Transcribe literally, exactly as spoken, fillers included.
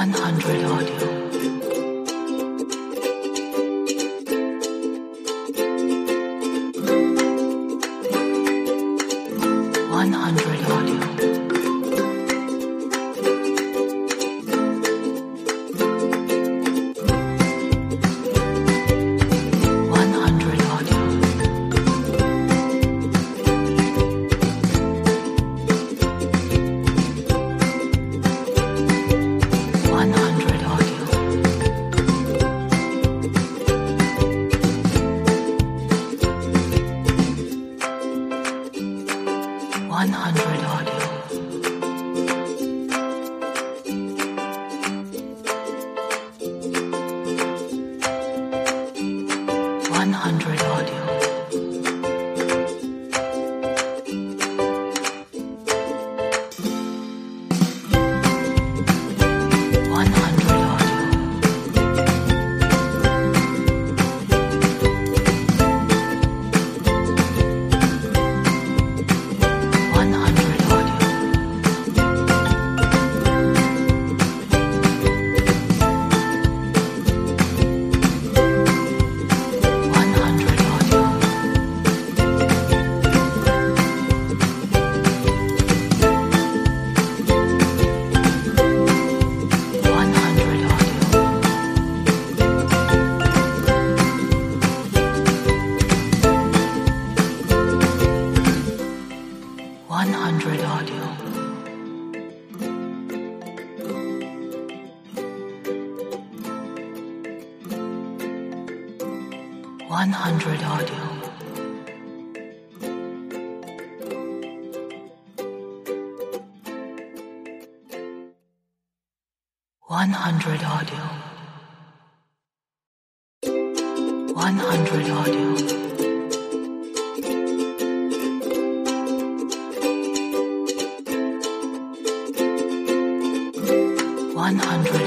one hundred audio. one hundred audio. one hundred audio. one hundred audio. one hundred audio. one hundred audio. one hundred audio. one hundred audio. one hundred audio. one hundred audio. one hundred audio. one hundred audio. one hundred audio. one hundred audio. one hundred